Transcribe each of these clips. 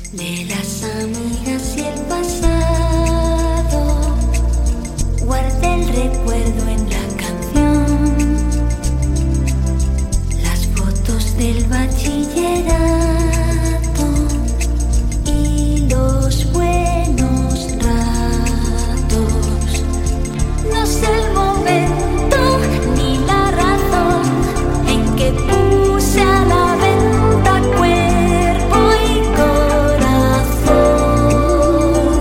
De las amigas y el pasado, guardé el recuerdo en la canción, las fotos del bachillerato y los buenos ratos. No sé el momento ni la razón en que puse a la venta cuerpo y corazón,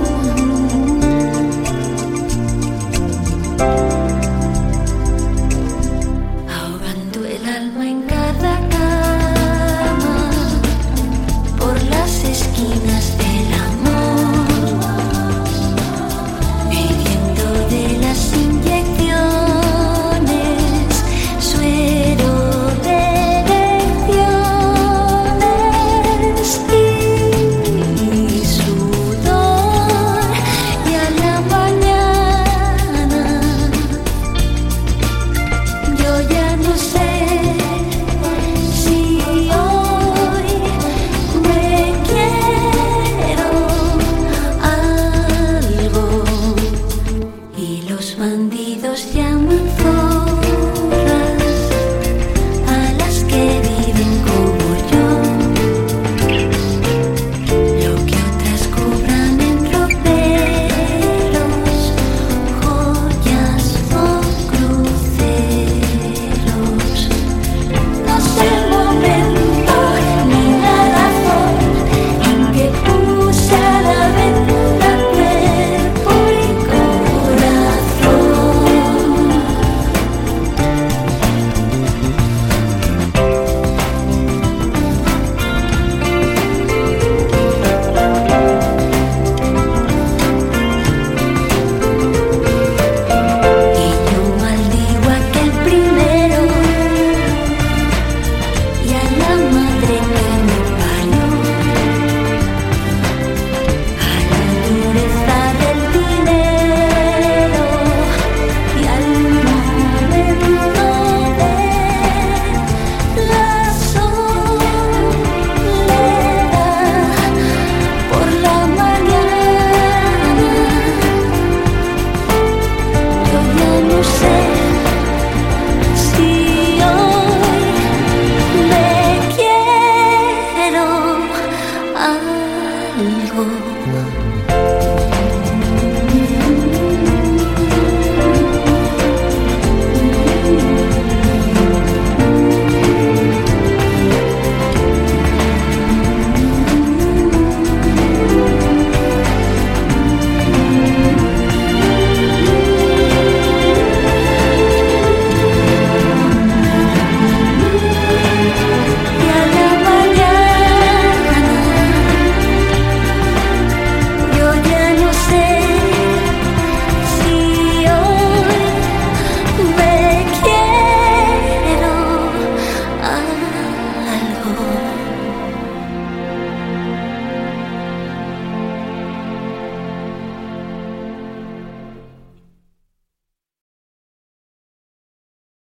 ahogando el alma en cada cama, por las esquinas del amor, viviendo de las inyecciones, suero de elecciones y sudor, y a la mañana yo ya no sé si hoy me quiero algo, y los bandidos llaman zorras a las que viven como yo, lo que otras cobran en roperos, joyas o cruceros. No sé el momento ni la razón en que puse a la venta cuerpo y corazón. Y yo maldigo a aquel primero y a la madre que me parió, a la dureza del dinero y al momento de la soledad. Por la mañana yo ya no sé si hoy me quiero algo.